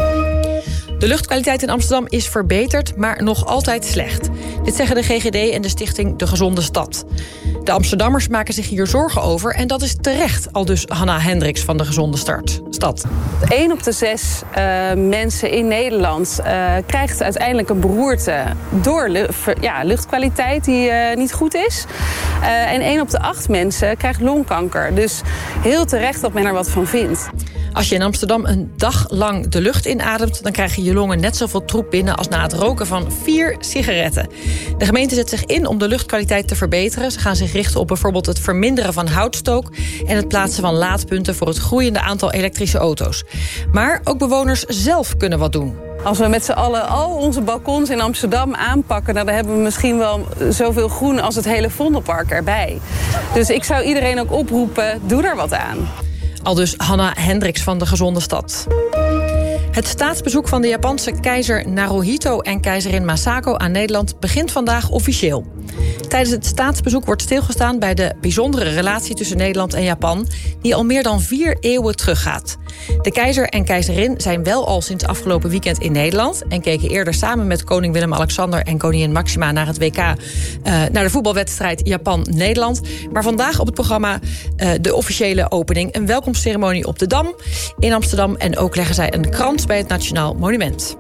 De luchtkwaliteit in Amsterdam is verbeterd, maar nog altijd slecht. Dit zeggen de GGD en de stichting De Gezonde Stad. De Amsterdammers maken zich hier zorgen over en dat is terecht, aldus Hanna Hendricks van De Gezonde Stad. 1 op de 6 mensen in Nederland krijgt uiteindelijk een beroerte door luchtkwaliteit die niet goed is. En 1 op de 8 mensen krijgt longkanker. Dus heel terecht dat men er wat van vindt. Als je in Amsterdam een dag lang de lucht inademt, dan krijg je longen net zoveel troep binnen als na het roken van 4 sigaretten. De gemeente zet zich in om de luchtkwaliteit te verbeteren. Ze gaan zich richten op bijvoorbeeld het verminderen van houtstook en het plaatsen van laadpunten voor het groeiende aantal elektrische auto's. Maar ook bewoners zelf kunnen wat doen. Als we met z'n allen al onze balkons in Amsterdam aanpakken, dan hebben we misschien wel zoveel groen als het hele Vondelpark erbij. Dus ik zou iedereen ook oproepen, doe er wat aan. Aldus Hanna Hendricks van De Gezonde Stad. Het staatsbezoek van de Japanse keizer Naruhito en keizerin Masako aan Nederland begint vandaag officieel. Tijdens het staatsbezoek wordt stilgestaan bij de bijzondere relatie tussen Nederland en Japan, die al meer dan 4 eeuwen teruggaat. De keizer en keizerin zijn wel al sinds afgelopen weekend in Nederland en keken eerder samen met koning Willem-Alexander en koningin Maxima naar het WK, naar de voetbalwedstrijd Japan-Nederland. Maar vandaag op het programma de officiële opening, een welkomstceremonie op de Dam in Amsterdam en ook leggen zij een krans bij het Nationaal Monument.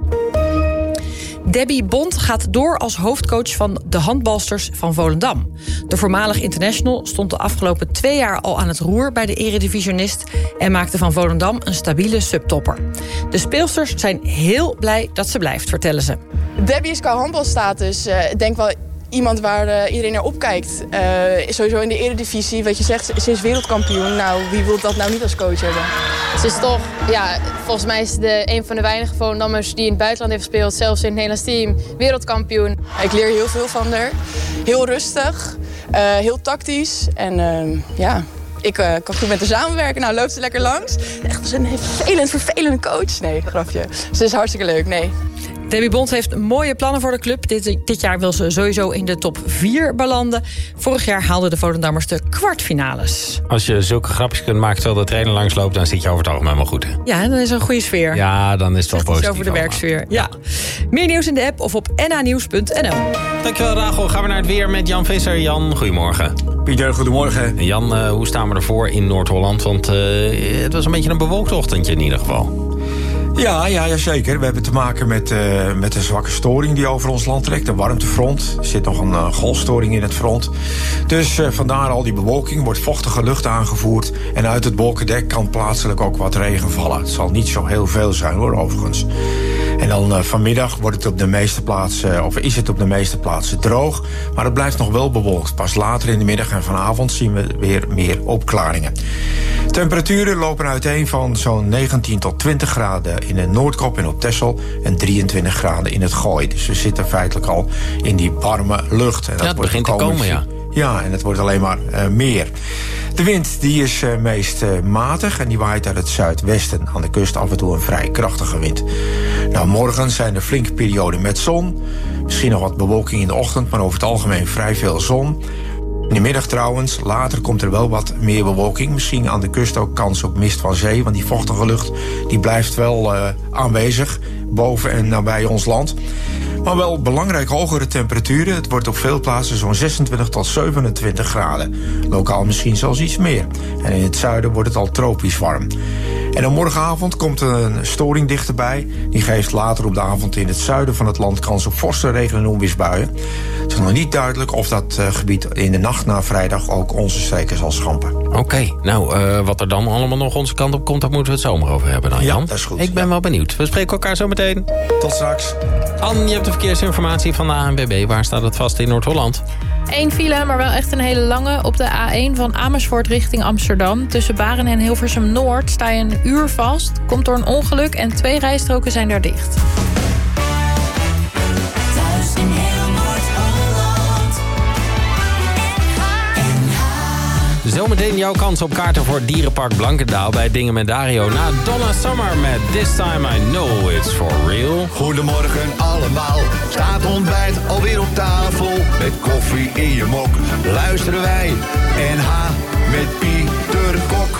Debbie Bond gaat door als hoofdcoach van de handbalsters van Volendam. De voormalig international stond de afgelopen 2 jaar al aan het roer bij de eredivisionist en maakte van Volendam een stabiele subtopper. De speelsters zijn heel blij dat ze blijft, vertellen ze. Debbie is qua handbalstatus denk wel iemand waar iedereen naar opkijkt. Sowieso in de Eredivisie, wat je zegt, ze is wereldkampioen. Nou, wie wil dat nou niet als coach hebben? Ze is toch, volgens mij is ze een van de weinige Volendammers die in het buitenland heeft gespeeld. Zelfs in het Nederlands team, wereldkampioen. Ik leer heel veel van haar. Heel rustig, heel tactisch en ik kan goed met haar samenwerken. Nou, loopt ze lekker langs. Echt een vervelende coach. Nee, grapje. Ze is hartstikke leuk, nee. Debbie Bond heeft mooie plannen voor de club. Dit jaar wil ze sowieso in de top 4 belanden. Vorig jaar haalden de Volendammers de kwartfinales. Als je zulke grapjes kunt maken terwijl de trainer langsloopt, dan zit je over het algemeen wel goed. Hè? Ja, dan is er een goede sfeer. Ja, dan is het wel positief. Over de werksfeer. Ja. Meer nieuws in de app of op nhnieuws.nl. Dankjewel, Rachel. Gaan we naar het weer met Jan Visser. Jan, goedemorgen. Pieter, goedemorgen. Jan, hoe staan we ervoor in Noord-Holland? Want het was een beetje een bewolkt ochtendje in ieder geval. Ja, zeker. We hebben te maken met een zwakke storing die over ons land trekt. Een warmtefront. Er zit nog een golfstoring in het front. Dus vandaar al die bewolking. Wordt vochtige lucht aangevoerd. En uit het wolkendek kan plaatselijk ook wat regen vallen. Het zal niet zo heel veel zijn hoor, overigens. En dan vanmiddag wordt het op de meeste plaatsen, of is het op de meeste plaatsen droog. Maar het blijft nog wel bewolkt. Pas later in de middag en vanavond zien we weer meer opklaringen. Temperaturen lopen uiteen van zo'n 19 tot 20 graden in de Noordkop en op Texel en 23 graden in het Gooi. Dus we zitten feitelijk al in die warme lucht. En dat het begint te komen, ja. Ja, en het wordt alleen maar meer. De wind die is meest matig en die waait uit het zuidwesten. Aan de kust af en toe een vrij krachtige wind. Nou, morgen zijn er flinke perioden met zon. Misschien nog wat bewolking in de ochtend, maar over het algemeen vrij veel zon. In de middag trouwens, later komt er wel wat meer bewolking. Misschien aan de kust ook kans op mist van zee, want die vochtige lucht die blijft wel aanwezig boven en nabij ons land. Maar wel belangrijk hogere temperaturen. Het wordt op veel plaatsen zo'n 26 tot 27 graden. Lokaal misschien zelfs iets meer. En in het zuiden wordt het al tropisch warm. En dan morgenavond komt een storing dichterbij. Die geeft later op de avond in het zuiden van het land kans op forse regen- en onweersbuien. Het is nog niet duidelijk of dat gebied in de nacht na vrijdag ook onze streken zal schampen. Oké, wat er dan allemaal nog onze kant op komt, daar moeten we het zomer over hebben dan, Jan. Ja, dat is goed. Ik ben wel benieuwd. We spreken elkaar zo meteen. Tot straks. Anne, je hebt de verkeersinformatie van de ANWB. Waar staat het vast in Noord-Holland? 1 file, maar wel echt een hele lange. Op de A1 van Amersfoort richting Amsterdam. Tussen Baren en Hilversum Noord sta je een uur vast. Komt door een ongeluk en 2 rijstroken zijn daar dicht. Thuis in heel Noord-Holland. Zometeen jouw kans op kaarten voor Dierenpark Blankendaal bij Dingen met Dario. Na Donna Summer met This Time I Know It's For Real. Goedemorgen allemaal, staat ontbijt alweer op tafel. Met koffie in je mok, luisteren wij NH met Pieter Kok.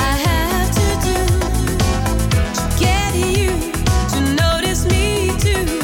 To get you to notice me too.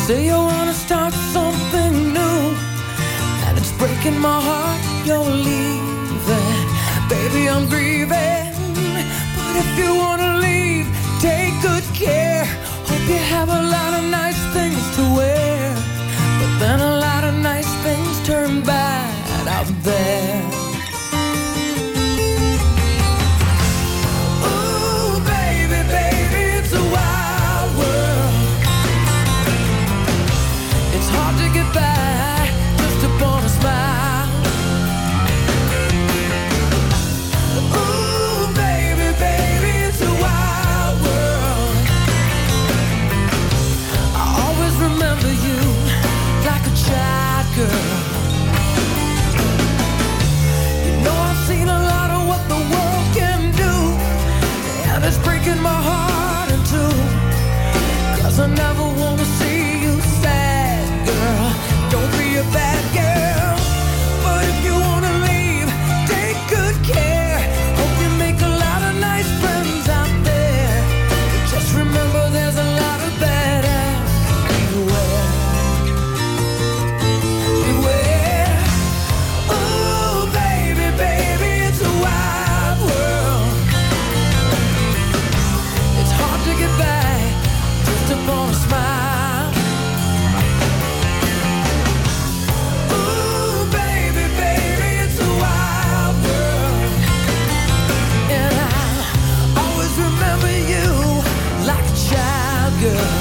say you wanna start something new, and it's breaking my heart you're leaving. Baby, I'm grieving, but if you wanna leave, take good care. Hope you have a lot of nice things to wear, but then a lot of nice things turn bad out there. Ooh, baby, baby, it's a wild world. It's hard to get by just upon a smile. Ooh, baby, baby, it's a wild world. I always remember you like a child girl. You know I've seen a lot of what the world can do, and it's breaking my heart in two, 'cause I never wanna see you sad, girl. Don't be a bad girl, but if you wanna leave, take good care. Hope you make a lot of nice friends out there, but just remember there's a lot of bad ass. Beware, beware. Ooh, baby, baby, it's a wild world. It's hard to get by just upon a smile. Ooh, baby, baby, it's a wild world. And I'll always remember you like a child girl.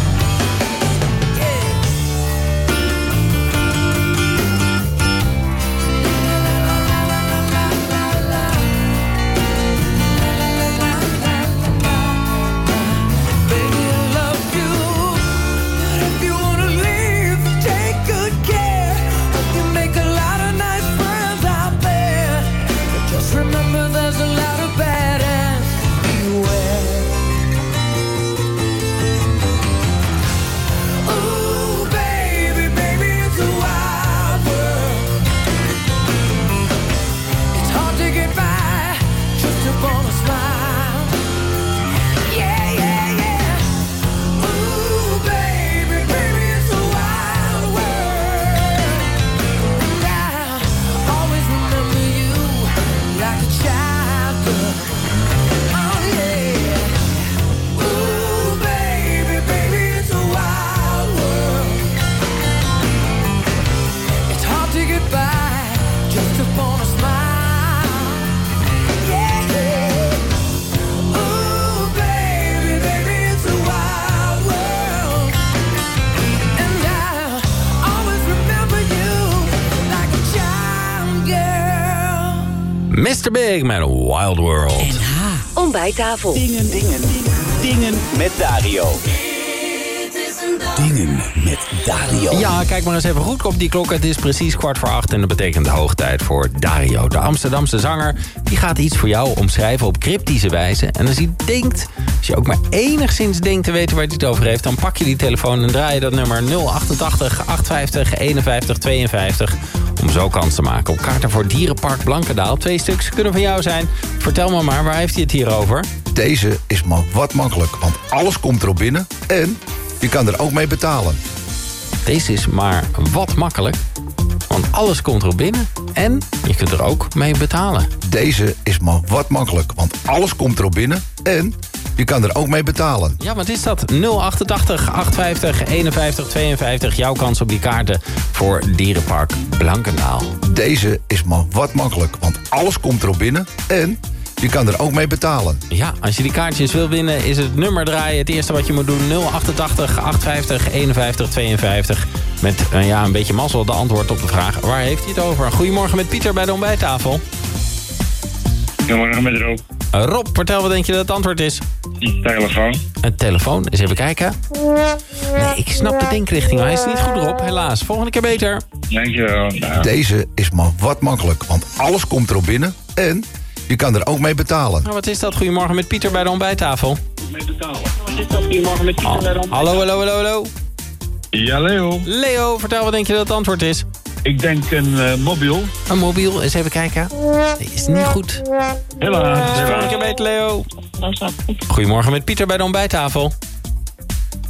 Baby, I love you, but if you wanna leave, take good care. Hope you make a lot of nice friends out there, but just remember there's a lot of bad ass. Beware. Ooh, baby, baby, it's a wild world. It's hard to get by just upon a smile. Yeah, yeah, yeah. Ooh, baby, baby, it's a wild world. And I'll always remember you like a child girl. Oh, yeah. Ooh, baby, baby, it's a wild world. It's hard to get by just upon a smile. Yeah, yeah. Ooh, baby, baby, it's a wild world. And I'll always remember you like a child girl. Mr. Big met Wild World. Ontbijttafel. Dingen met Dario. Dingen met Dario. Ja, kijk maar eens even goed op die klok. Het is precies 7:15 en dat betekent hoog tijd voor Dario. De Amsterdamse zanger, die gaat iets voor jou omschrijven op cryptische wijze. En als je ook maar enigszins denkt te weten waar hij het over heeft, dan pak je die telefoon en draai je dat nummer 088 850 51 52... om zo kans te maken op kaarten voor Dierenpark Blankendaal. 2 stuks kunnen van jou zijn. Vertel me maar, waar heeft hij het hier over? Deze is maar wat makkelijk, want alles komt erop binnen en je kan er ook mee betalen. Deze is maar wat makkelijk, want alles komt erop binnen en je kunt er ook mee betalen. Deze is maar wat makkelijk, want alles komt erop binnen en je kan er ook mee betalen. Ja, wat is dat? 088 850 51 52. Jouw kans op die kaarten voor Dierenpark Blankendaal. Deze is maar wat makkelijk, want alles komt erop binnen en je kan er ook mee betalen. Ja, als je die kaartjes wil winnen is het nummer draaien. Het eerste wat je moet doen, 088 850 51 52. Met een beetje mazzel de antwoord op de vraag, waar heeft hij het over? Goedemorgen met Pieter bij de ontbijttafel. Goedemorgen met Rob. Rob, vertel wat denk je dat het antwoord is? Een telefoon. Een telefoon, eens even kijken. Nee, ik snap de denkrichting, maar hij is niet goed erop, helaas. Volgende keer beter. Dankjewel. Nou. Deze is maar wat makkelijk, want alles komt erop binnen en je kan er ook mee betalen. Nou, wat is dat? Goedemorgen met Pieter bij de ontbijttafel. Mee betalen. Wat is dat? Goedemorgen met Pieter bij de ontbijttafel. Hallo. Ja, Leo. Leo, vertel wat denk je dat het antwoord is? Ik denk een mobiel. Een mobiel, eens even kijken. Nee, is niet goed. Helaas. Volgende keer beter, Leo. Goedemorgen met Pieter bij de ontbijttafel.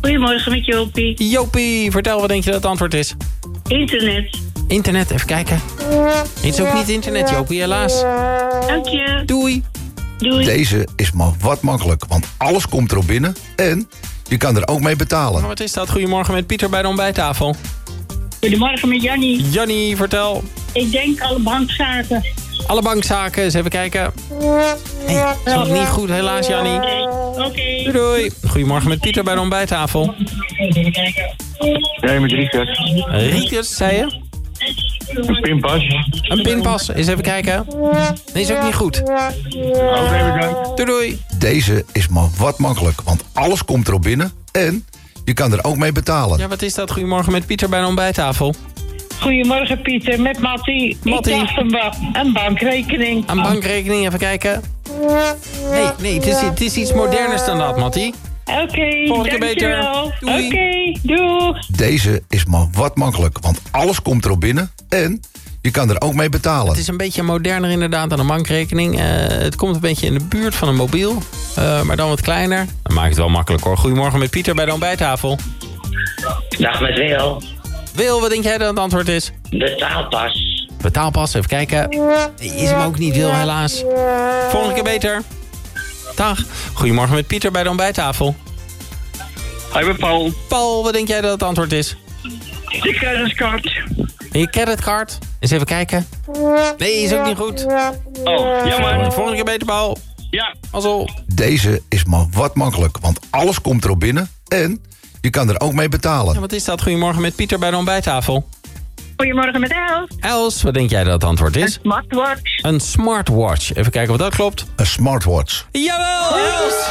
Goedemorgen met Jopie. Jopie, vertel, wat denk je dat het antwoord is? Internet. Internet, even kijken. Het is ook niet internet, Jopie, helaas. Dank je. Doei. Doei. Deze is maar wat makkelijk, want alles komt erop binnen en je kan er ook mee betalen. Nou, wat is dat? Goedemorgen met Pieter bij de ontbijttafel. Goedemorgen met Jannie. Jannie, vertel. Ik denk alle bankzaken. Alle bankzaken, eens even kijken. Nee, dat is ook niet goed, helaas, Jannie. Oké. Doei, doei. Goedemorgen met Pieter bij de ontbijttafel. Nee, met Riekes. Riekes, zei je? Een pinpas. Een pinpas, eens even kijken. Nee, is ook niet goed. Oké, bedankt. Doei, doei. Deze is maar wat makkelijk, want alles komt erop binnen en je kan er ook mee betalen. Ja, wat is dat? Goedemorgen met Pieter bij de ontbijttafel. Goedemorgen Pieter, met Mattie. Mattie. Ik dacht een bankrekening. Een bankrekening, even kijken. Nee, het is iets moderners dan dat, Mattie. Oké, volgende keer beter. Doei. Oké, doei. Deze is maar wat makkelijk, want alles komt erop binnen en je kan er ook mee betalen. Het is een beetje moderner inderdaad dan een bankrekening. Het komt een beetje in de buurt van een mobiel, maar dan wat kleiner. Dan maakt het wel makkelijk hoor. Goedemorgen met Pieter bij de ontbijttafel. Dag met Wil. Wil, wat denk jij dat het antwoord is? Betaalpas. Betaalpas, even kijken. Is hem ook niet, Wil, helaas. Volgende keer beter. Dag. Goedemorgen met Pieter bij de ontbijttafel. Hoi, met Paul. Paul, wat denk jij dat het antwoord is? Je creditcard. Je creditcard? Eens even kijken. Nee, is ook niet goed. Oh, jammer. Volgende keer beter, Paul. Ja. Mazzel. Deze is maar wat makkelijk, want alles komt erop binnen en je kan er ook mee betalen. Ja, wat is dat? Goedemorgen met Pieter bij de ontbijttafel. Goedemorgen met Els. Els, wat denk jij dat het antwoord is? Een smartwatch. Een smartwatch. Even kijken of dat klopt. Een smartwatch. Jawel, Els!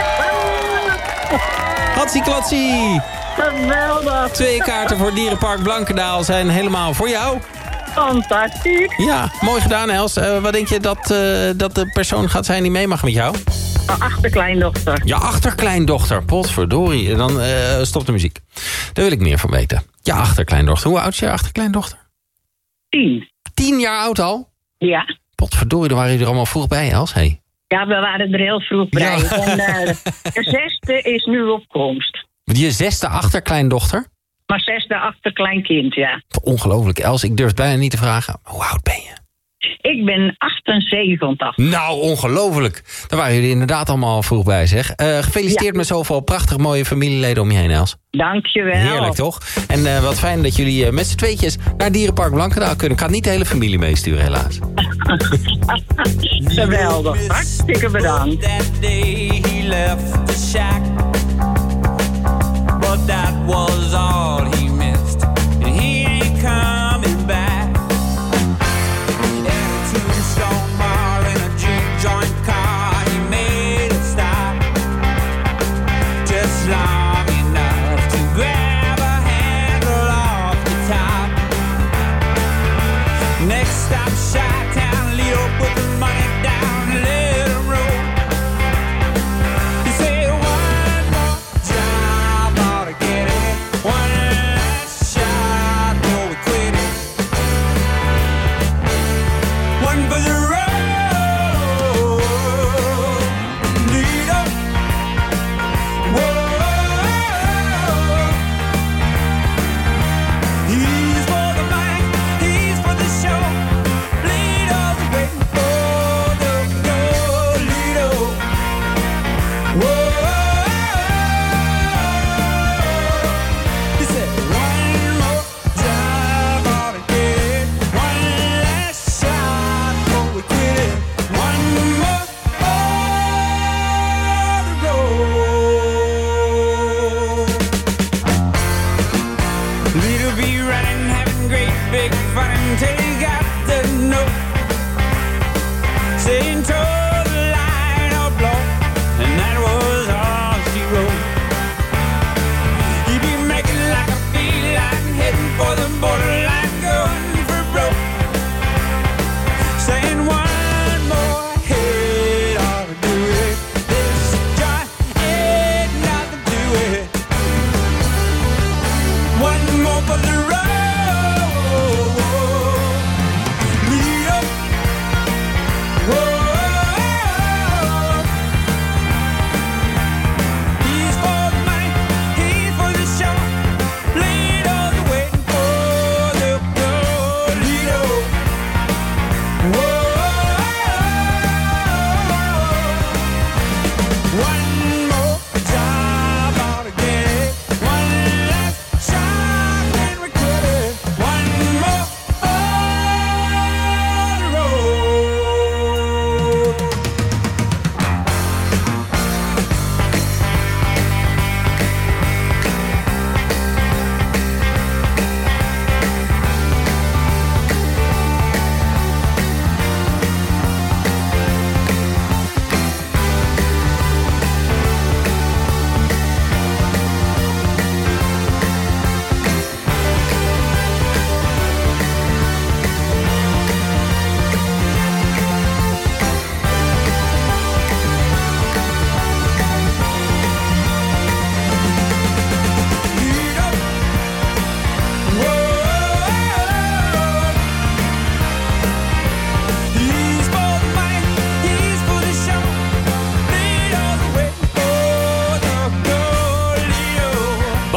Hatsie-klatsie! Geweldig. 2 kaarten voor Dierenpark Blankendaal zijn helemaal voor jou. Fantastisch. Ja, mooi gedaan, Els. Wat denk je dat de persoon gaat zijn die mee mag met jou? Mijn achterkleindochter. Je achterkleindochter. Potverdorie. Dan stopt de muziek. Daar wil ik meer van weten. Je achterkleindochter. Hoe oud is je achterkleindochter? 10. 10 jaar oud al? Ja. Potverdorie, dan waren jullie er allemaal vroeg bij, Els. Hey. Ja, we waren er heel vroeg bij. Ja. En de 6e is nu op komst. Je 6e achterkleindochter? Maar 6e achterkleinkind, ja. Ongelooflijk, Els. Ik durf het bijna niet te vragen. Hoe oud ben je? Ik ben 78. Nou, ongelooflijk. Daar waren jullie inderdaad allemaal vroeg bij, zeg. Gefeliciteerd met zoveel prachtig mooie familieleden om je heen, Els. Dankjewel. Heerlijk, toch? En wat fijn dat jullie met z'n tweetjes naar Dierenpark Blankendaal kunnen. Ik kan niet de hele familie meesturen, helaas. Geweldig. Hartstikke bedankt. That day he left the shack, but that was all he missed, and he ain't coming back. To the Stone Bar in a juke joint car, he made a stop, just long enough to grab a handle off the top. Next stop, Chi-Town, Leo put the money down and let him roll. He said one more job ought to get it, one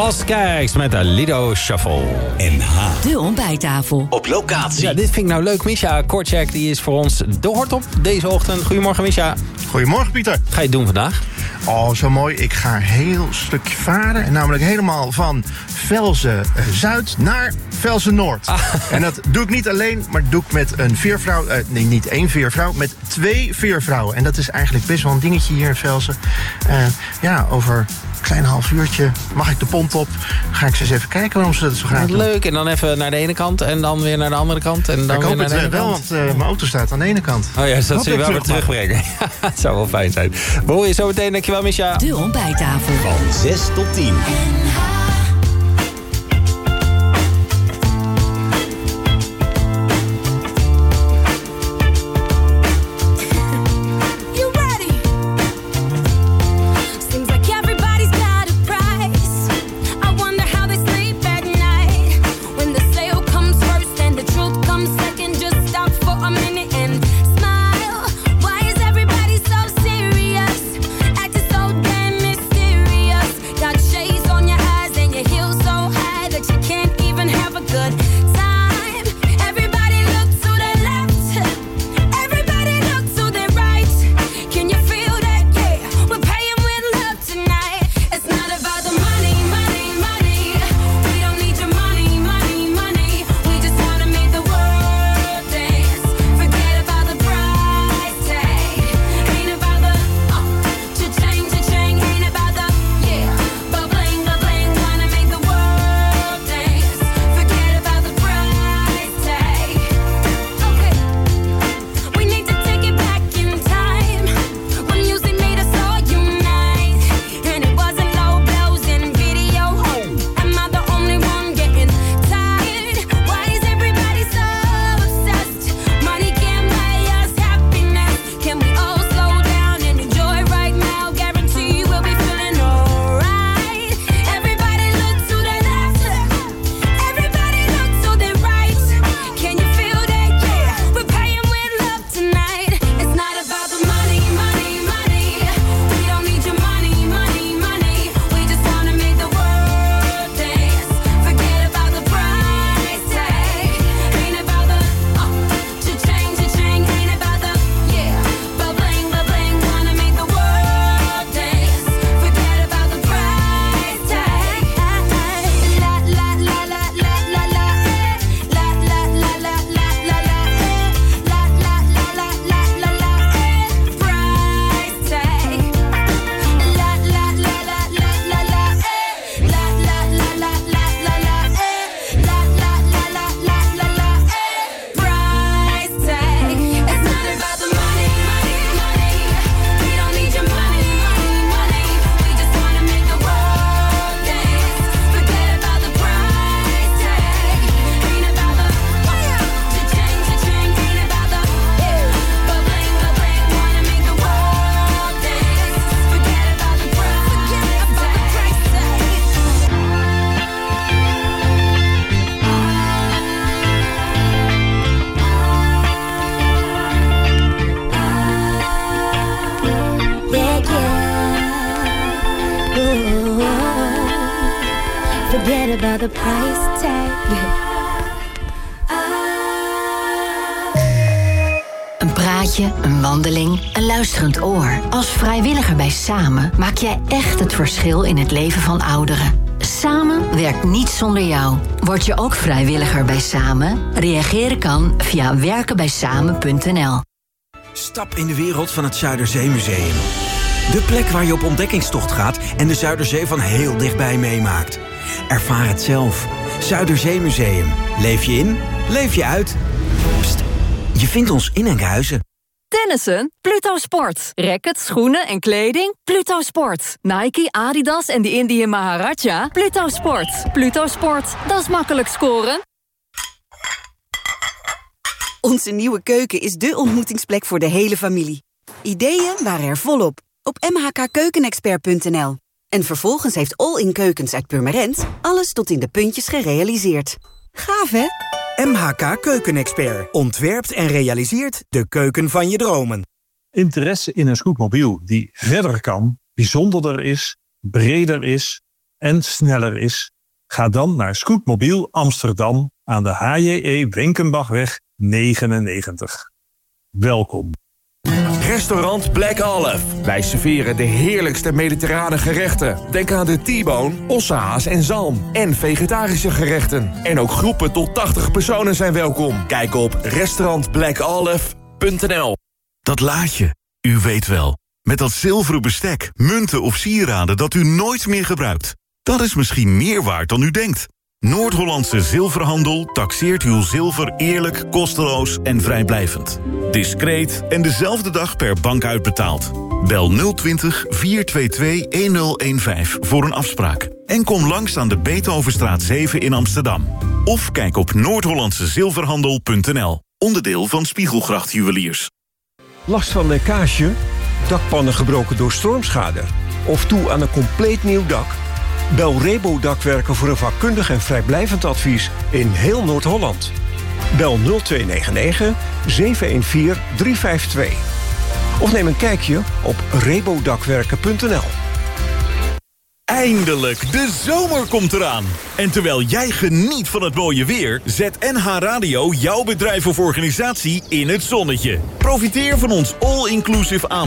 Bas Kijks met de Lido Shuffle. NH. De ontbijttafel. Op locatie. Ja, dit vind ik nou leuk. Misha Kortjek, die is voor ons de hortop deze ochtend. Goedemorgen, Misha. Goedemorgen, Pieter. Ga je het doen vandaag? Oh, zo mooi. Ik ga een heel stukje varen. En namelijk helemaal van Velzen-Zuid naar Velzen-Noord. En dat doe ik niet alleen, maar doe ik met een veervrouw. Nee, niet één veervrouw, met 2 veervrouwen. En dat is eigenlijk best wel een dingetje hier in Velzen. Over een klein half uurtje mag ik de pont op. Ga ik eens even kijken waarom ze dat zo graag doen. Leuk, en dan even naar de ene kant en dan weer naar de andere kant. En dan ik hoop weer naar het de wel, kant. want mijn auto staat aan de ene kant. Oh ja, dus dat zul je wel weer terugbrengen. Dat zou wel fijn zijn. We horen je zo meteen. Dankjewel, Misha. De ontbijttafel. Van 6 tot 10. Forget about the price tag. Een praatje, een wandeling, een luisterend oor. Als vrijwilliger bij Samen maak jij echt het verschil in het leven van ouderen. Samen werkt niet zonder jou. Word je ook vrijwilliger bij Samen? Reageren kan via werkenbijsamen.nl. Stap in de wereld van het Zuiderzeemuseum. De plek waar je op ontdekkingstocht gaat en de Zuiderzee van heel dichtbij meemaakt. Ervaar het zelf. Zuiderzeemuseum. Leef je in, leef je uit. Pst, je vindt ons in Enkhuizen. Tennissen? Pluto Sport. Rackets, schoenen en kleding? Pluto Sport. Nike, Adidas en de Indian Maharaja? Pluto Sport. Pluto Sport. Dat is makkelijk scoren. Onze nieuwe keuken is dé ontmoetingsplek voor de hele familie. Ideeën waren er volop op mhkkeukenexpert.nl. En vervolgens heeft All-in Keukens uit Purmerend alles tot in de puntjes gerealiseerd. Gaaf, hè? MHK Keukenexpert ontwerpt en realiseert de keuken van je dromen. Interesse in een scootmobiel die verder kan, bijzonderder is, breder is, en sneller is? Ga dan naar Scootmobiel Amsterdam aan de HJE Winkenbachweg 99. Welkom. Restaurant Black Olive. Wij serveren de heerlijkste mediterrane gerechten. Denk aan de T-bone, ossehaas en zalm. En vegetarische gerechten. En ook groepen tot 80 personen zijn welkom. Kijk op restaurantblackolive.nl. Dat laadje, u weet wel. Met dat zilveren bestek, munten of sieraden dat u nooit meer gebruikt. Dat is misschien meer waard dan u denkt. Noord-Hollandse Zilverhandel taxeert uw zilver eerlijk, kosteloos en vrijblijvend. Discreet en dezelfde dag per bank uitbetaald. Bel 020 422 1015 voor een afspraak. En kom langs aan de Beethovenstraat 7 in Amsterdam. Of kijk op noordhollandsezilverhandel.nl. Onderdeel van Spiegelgracht Juweliers. Last van lekkage? Dakpannen gebroken door stormschade? Of toe aan een compleet nieuw dak? Bel Rebo Dakwerken voor een vakkundig en vrijblijvend advies in heel Noord-Holland. Bel 0299 714 352. Of neem een kijkje op rebodakwerken.nl. Eindelijk, de zomer komt eraan. En terwijl jij geniet van het mooie weer, zet NH Radio jouw bedrijf of organisatie in het zonnetje. Profiteer van ons all-inclusive aanbod.